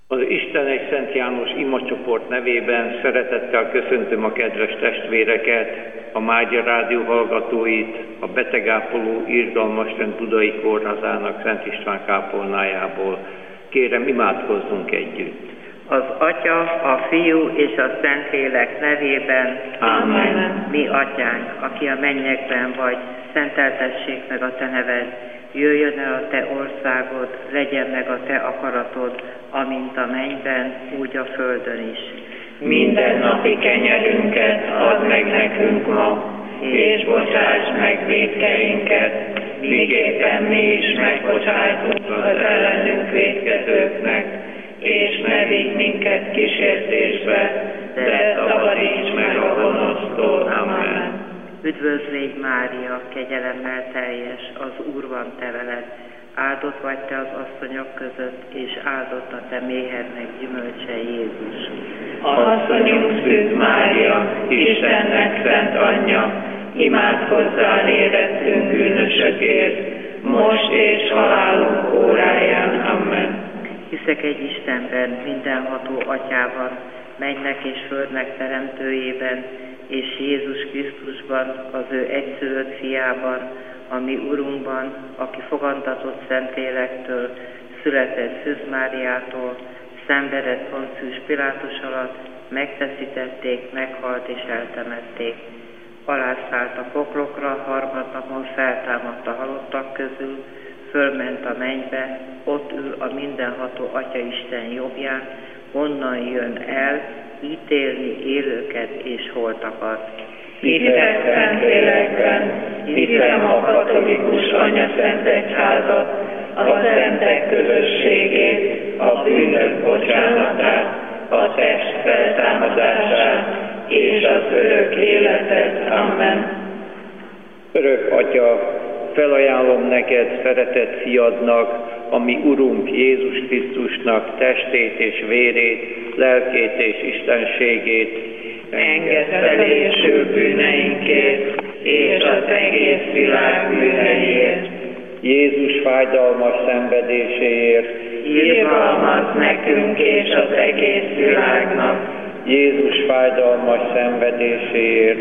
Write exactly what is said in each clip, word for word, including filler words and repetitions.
Az Isten egy Szent János imacsoport nevében szeretettel köszöntöm a kedves testvéreket, a Mágya Rádió hallgatóit, a betegápoló Irgalmasten Budai Kórházának Szent István kápolnájából. Kérem, imádkozzunk együtt. Az Atya, a Fiú és a Szentlélek nevében. Amen. Mi Atyánk, aki a mennyekben vagy, szenteltessék meg a Te neved. Jöjjön el a Te országod, legyen meg a Te akaratod, amint a mennyben, úgy a földön is. Minden napi kenyerünket add meg nekünk ma, és bocsáss meg vétkeinket, miképpen mi is megbocsájtunk az ellenünk vétkezőknek, és ne vigy minket kísértésbe, de szabadíts meg a gonosztól. Amen. Üdvözlégy Mária, kegyelemmel teljes, az Úr van te veled, áldott vagy te az asszonyok között, és áldott a te méhednek gyümölcse Jézus. Asszonyunk szűz Mária, Istennek szent anyja, imádkozzál érettünk bűnösökért, most és halálunk óráján. Amen. Hiszek egy Istenben, mindenható Atyában, mennynek és földnek teremtőjében, és Jézus Krisztusban, az ő egyszülött fiában, a mi Urunkban, aki fogantatott Szentlélektől, született Szűz Máriától, szenvedett Poncius Pilátus alatt, megfeszítették, meghalt és eltemették. Alászállt a poklokra, harmadnapon feltámadt a halottak közül, fölment a mennybe, ott ül a mindenható Atya Isten jobbján, onnan jön el, ítélni élőket és holtakat. Hiszek Szentlélekben, hiszem a katolikus Anyaszent Egyházat, a szentek közösségét, a bűnök bocsánatát, a test feltámadását és az örök életet. Amen. Örök Atya, felajánlom neked szeretett fiadnak, a mi Urunk Jézus Krisztusnak testét és vérét, lelkét és istenségét, engedd fel élső bűneinkért, és az egész világ bűneiért. Jézus fájdalmas szenvedéséért, irgalmazz nekünk és az egész világnak. Jézus fájdalmas szenvedéséért,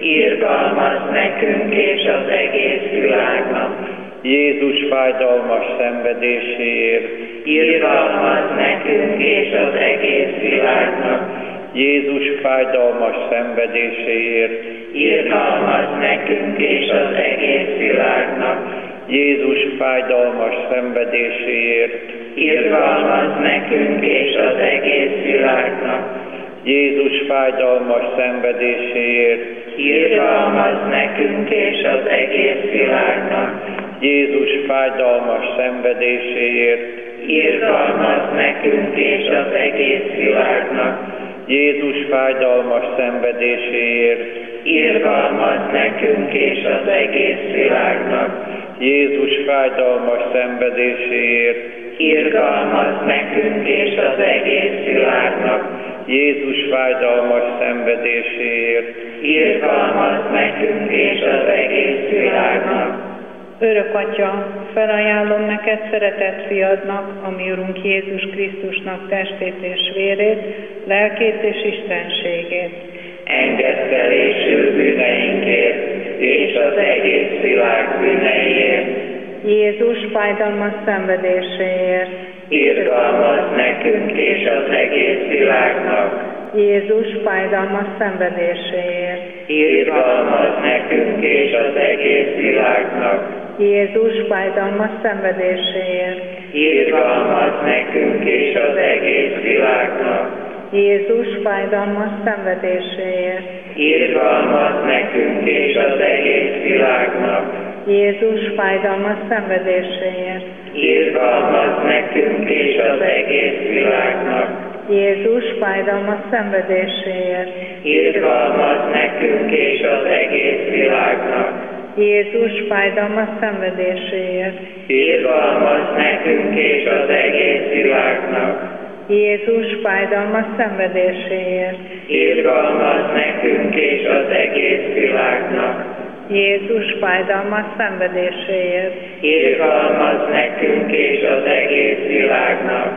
irgalmazz nekünk és az egész világnak. Jézus fájdalmas szenvedéséért, irgalmazz nekünk és az egész világnak. Jézus fájdalmas szenvedéséért, irgalmazz nekünk és az egész világnak. Jézus fájdalmas szenvedéséért, irgalmazz nekünk és az egész világnak. Jézus fájdalmas szenvedéséért, irgalmazz nekünk és az egész világnak. Jézus fájdalmas szenvedéséért, irgalmazz nekünk és az egész világnak. Jézus fájdalmas szenvedéséért, irgalmazz nekünk és az egész világnak. Jézus fájdalmas szenvedéséért, irgalmazz nekünk és az egész világnak. Jézus fájdalmas szenvedéséért, irgalmazz nekünk és az egész világnak. Örök Atya, felajánlom neked szeretett fiadnak, a mi Urunk Jézus Krisztusnak testét és vérét, lelkét és istenségét. Engedd el élső bűneinkért, és az egész világ bűneiért. Jézus fájdalmas szenvedéséért, irgalmazz nekünk és az egész világnak. Jézus fájdalmas szenvedéséért, irgalmazz nekünk és az egész világnak. Jézus fájdalmas szenvedéséért, irgalmazz nekünk és az egész világnak. Jézus fájdalmas szenvedéséért, irgalmazz nekünk és az egész világnak. Jézus fájdalmas szenvedéséért, irgalmazz nekünk és az egész világnak. Jézus fájdalmas szenvedéséért, irgalmazz nekünk és az egész világnak. Jézus fájdalmas szenvedéséért, irgalmazz nekünk és az egész világnak. Jézus fájdalmas szenvedéséért, irgalmazz nekünk és az egész világnak. Jézus fájdalmas szenvedéséért, irgalmazz nekünk és az egész világnak.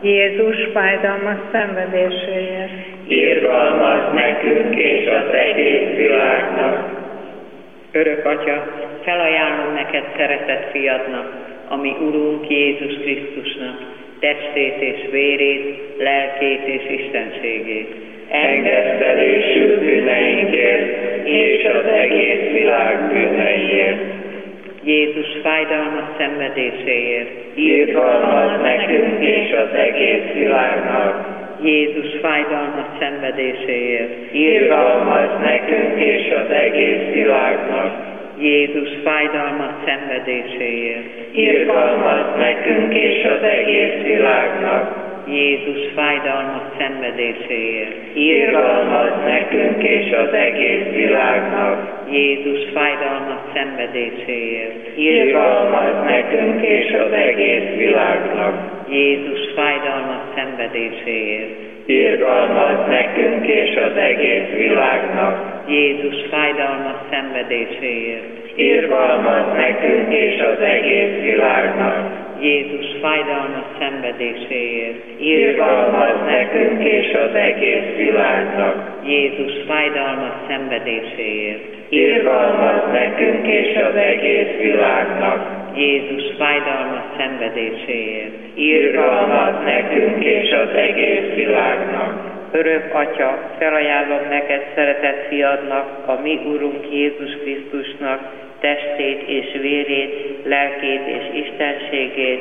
Jézus fájdalmas szenvedéséért. Irgalmaz nekünk és az egész világnak. Örök Atya, felajánlom neked szeretett fiadnak, ami Urunk Jézus Krisztusnak, testét és vérét, lelkét és istenségét. Engesztelésű bűneinkért és az egész világ bűneiért. Jézus fájdalmas szenvedéséért. Irgalmaz nekünk és az egész világnak. Jézus fájdalmas szenvedéséért. Irgalmaz nekünk és az egész világnak. Jézus fájdalmas szenvedéséért. Irgalmaz nekünk és az egész világnak. Jézus fájdalmas szenvedéséért. Irgalmaz nekünk és az egész világnak. Jézus fájdalmas szenvedéséért. Irgalmaz nekünk és az egész világnak. Jézus fájdalmas szenvedéséért. Irgalmaz nekünk és az egész világnak. Jézus fájdalmas szenvedéséért. Irgalmaz nekünk és az egész világnak. Jézus fájdalmas szenvedéséért. Irgalmaz nekünk és az egész világnak. Jézus fájdalmas szenvedéséért. Irgalmaz nekünk és az egész világnak. Jézus fájdalmas szenvedéséért. Irgalmaz nekünk és az egész világnak. Örök Atya, felajánlom neked szeretett fiadnak, a mi Urunk Jézus Krisztusnak, testét és vérét, lelkét és istenségét.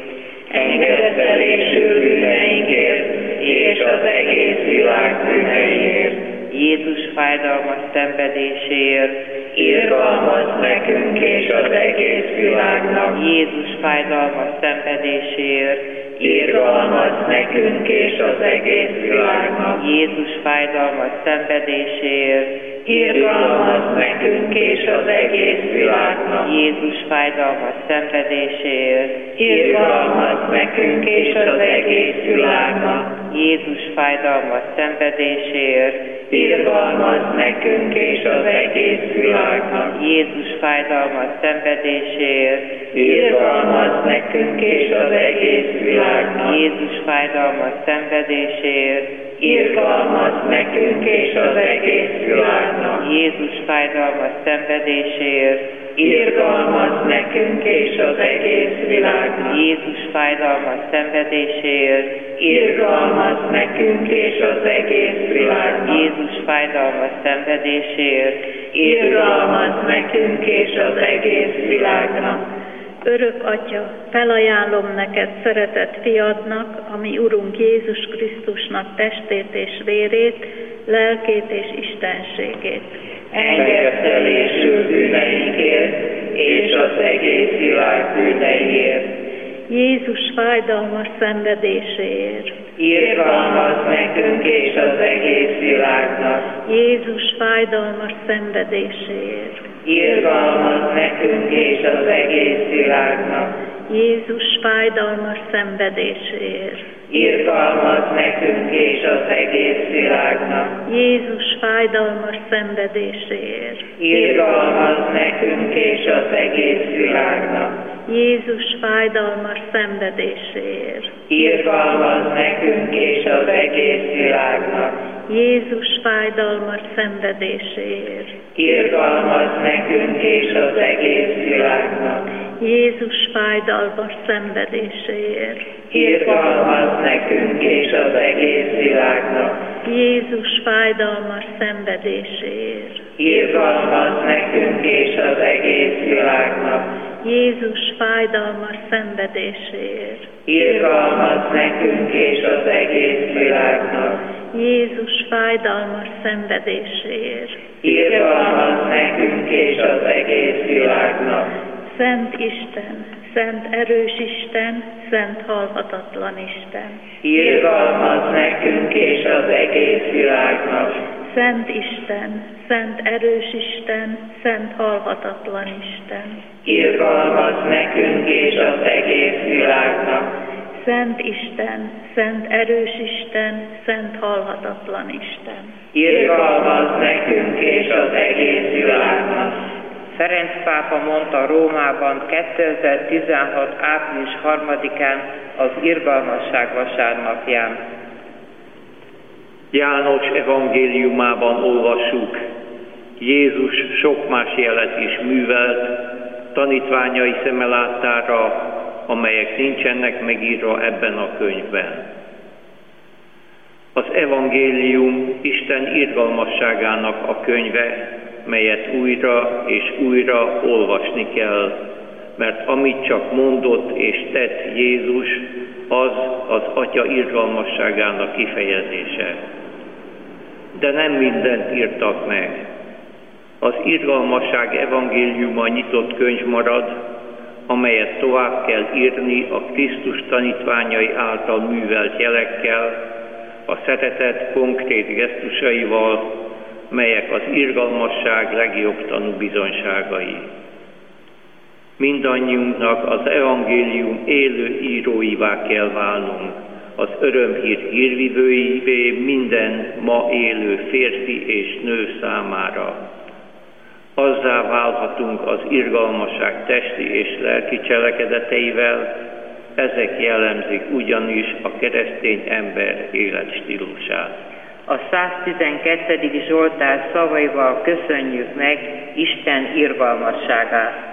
Engesztelésű bűneinkért és az egész világ bűneiért. Jézus fájdalmas szenvedéséért. Irgalmaz nekünk és az egész világnak. Jézus fájdalmas szenvedéséért. Irgalmaz nekünk és az egész világnak. Jézus fájdalmas szenvedéséért. Irgalmaz nekünk és az egész világnak. Jézus fájdalmas szenvedéséért. Irgalmaz nekünk és az egész világnak. Jézus fájdalmas szenvedéséért. Irgalmaz nekünk és az egész világnak. Jézus fájdalmas szenvedéséért. Irgalmaz nekünk és az egész világnak. Jézus fájdalmas szenvedéséért. Irgalmaz nekünk és az egész világnak. Jézus fájdalmas szenvedéséért. Irgalmaz nekünk és az egész világnak. Jézus fájdalmas szenvedéséért. Irgalmaz nekünk és az egész világnak. Jézus fájdalmas szenvedéséért. Irgalmaz nekünk és az egész világnak. Örök Atya, felajánlom neked szeretett fiadnak, ami Urunk Jézus Krisztusnak testét és vérét, lelkét és istenségét. Engesztelésű bűneinkért és az egész világ bűneiért. Jézus fájdalmas szenvedéséért. Irgalmaz nekünk és az egész világnak. Jézus fájdalmas szenvedéséért. Irgalmaz nekünk és az egész világnak. Jézus fájdalmas szenvedéséért. Irgalmaz nekünk és az egész világnak. Jézus fájdalmas szenvedéséért. Irgalmaz nekünk és az egész világnak. Jézus fájdalmas szenvedéséért. Irgalmaz nekünk és az egész világnak. Jézus fájdalmas szenvedéséért. Irgalmaz nekünk és az egész világnak. Jézus fájdalmas szenvedéséért. Irgalmaz nekünk és az egész világnak. Jézus fájdalmas szenvedéséért. Irgalmaz nekünk és az egész világnak. Jézus fájdalmas szenvedéséért. Irgalmaz nekünk és az egész világnak. Jézus fájdalmas szenvedéséért. Irgalmaz nekünk és az egész világnak. Szent Isten, szent erős Isten, szent halhatatlan Isten. Irgalmaz nekünk és az egész világnak. Szent Isten, szent erős Isten, szent halhatatlan Isten. Irgalmaz nekünk és az egész világnak. Szent Isten, szent erős Isten, szent halhatatlan Isten. Irgalmaz nekünk és az egész világnak. Ferenc pápa mondta Rómában kétezer-tizenhat. április harmadikán az Irgalmasság vasárnapján. János evangéliumában olvassuk, Jézus sok más jelet is művelt, tanítványai szeme láttára, amelyek nincsenek megírva ebben a könyvben. Az evangélium Isten irgalmasságának a könyve, melyet újra és újra olvasni kell, mert amit csak mondott és tett Jézus, az az Atya irgalmasságának kifejezése. De nem mindent írtak meg. Az irgalmasság evangéliuma nyitott könyv marad, amelyet tovább kell írni a Krisztus tanítványai által művelt jelekkel, a szeretet konkrét gesztusaival, melyek az irgalmasság legjobb tanúbizonyságai. Mindannyiunknak az evangélium élő íróivá kell válnunk, az örömhír hírvivőivé minden ma élő férfi és nő számára. Azzá válhatunk az irgalmasság testi és lelki cselekedeteivel, ezek jellemzik ugyanis a keresztény ember életstílusát. A száztizenkettedik Zsoltár szavaival köszönjük meg Isten irgalmasságát.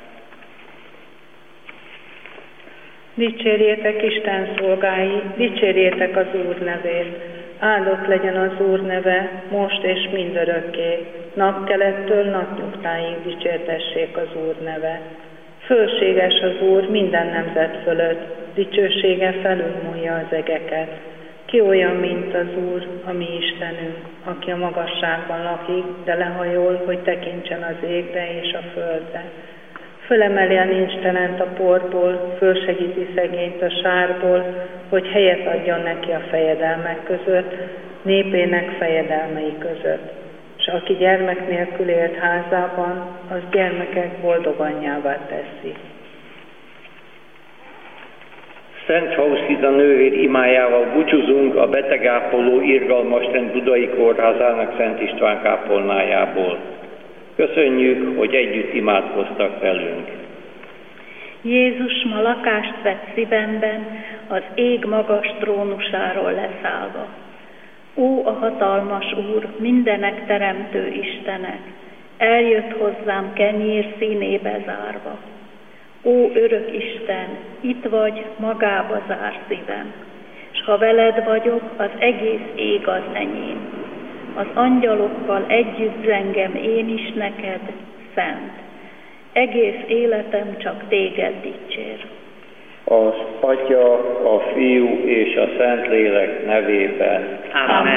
Dicsérjétek Isten szolgái, dicsérjétek az Úr nevét. Áldott legyen az Úr neve, most és mindörökké. Napkelettől napnyugtáig dicsértessék az Úr neve. Fölséges az Úr minden nemzet fölött, dicsősége felülmúlja az egeket. Ki olyan, mint az Úr, a mi Istenünk, aki a magasságban lakik, de lehajol, hogy tekintsen az égre és a földre. Fölemeli a nincstelent a porból, fölsegíti szegényt a sárból, hogy helyet adjon neki a fejedelmek között, népének fejedelmei között. És aki gyermek nélkül élt házában, az gyermekek boldog anyjává teszi. Szent Fauszida nővér imájával búcsúzunk a betegápoló Irgalmasten Budai Kórházának Szent István kápolnájából. Köszönjük, hogy együtt imádkoztak velünk. Jézus ma lakást vett szívemben, az ég magas trónusáról leszállva. Ó, a hatalmas Úr, mindenek teremtő Istenek, eljött hozzám kenyér színébe zárva. Ó, örök Isten, itt vagy, magába zár szívem, s ha veled vagyok, az egész ég az enyém. Az angyalokkal együtt zengem én is neked, szent. Egész életem csak téged dicsér. Az Atya, a Fiú és a Szentlélek nevében. Amen.